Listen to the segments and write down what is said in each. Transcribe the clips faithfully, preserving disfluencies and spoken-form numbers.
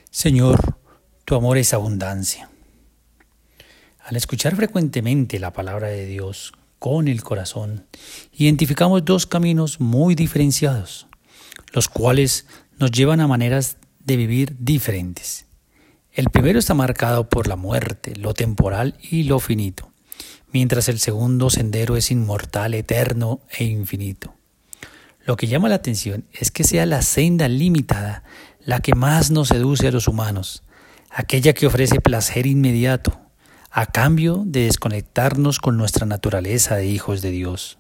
Señor, tu amor es abundancia. Al escuchar frecuentemente la palabra de Dios con el corazón, identificamos dos caminos muy diferenciados, los cuales nos llevan a maneras de vivir diferentes. El primero está marcado por la muerte, lo temporal y lo finito, mientras el segundo sendero es inmortal, eterno e infinito. Lo que llama la atención es que sea la senda limitada la que más nos seduce a los humanos, aquella que ofrece placer inmediato, a cambio de desconectarnos con nuestra naturaleza de hijos de Dios.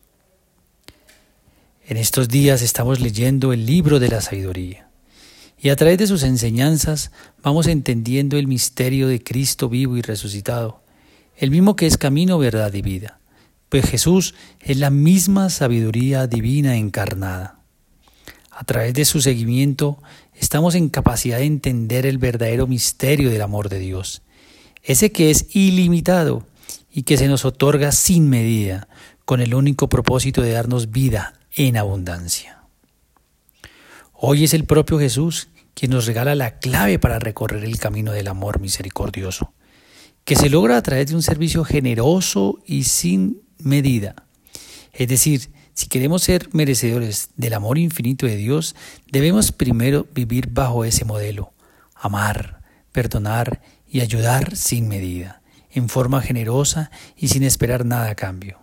En estos días estamos leyendo el libro de la sabiduría, y a través de sus enseñanzas vamos entendiendo el misterio de Cristo vivo y resucitado, el mismo que es camino, verdad y vida, pues Jesús es la misma sabiduría divina encarnada. A través de su seguimiento estamos en capacidad de entender el verdadero misterio del amor de Dios, ese que es ilimitado y que se nos otorga sin medida, con el único propósito de darnos vida en abundancia. Hoy es el propio Jesús quien nos regala la clave para recorrer el camino del amor misericordioso, que se logra a través de un servicio generoso y sin medida. Es decir, si queremos ser merecedores del amor infinito de Dios, debemos primero vivir bajo ese modelo, amar, perdonar y ayudar sin medida, en forma generosa y sin esperar nada a cambio.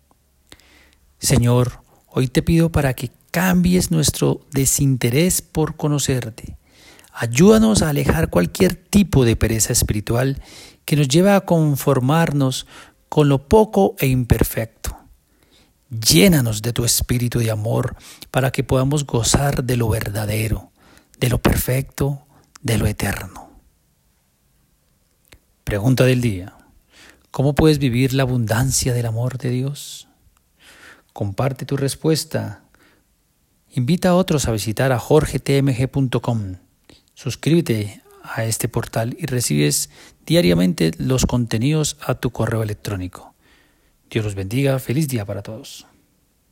Señor, hoy te pido para que cambies nuestro desinterés por conocerte. Ayúdanos a alejar cualquier tipo de pereza espiritual que nos lleva a conformarnos con lo poco e imperfecto. Llénanos de tu espíritu de amor para que podamos gozar de lo verdadero, de lo perfecto, de lo eterno. Pregunta del día: ¿cómo puedes vivir la abundancia del amor de Dios? Comparte tu respuesta. Invita a otros a visitar a jorge t m g punto com. Suscríbete a este portal y recibes diariamente los contenidos a tu correo electrónico. Dios los bendiga. Feliz día para todos.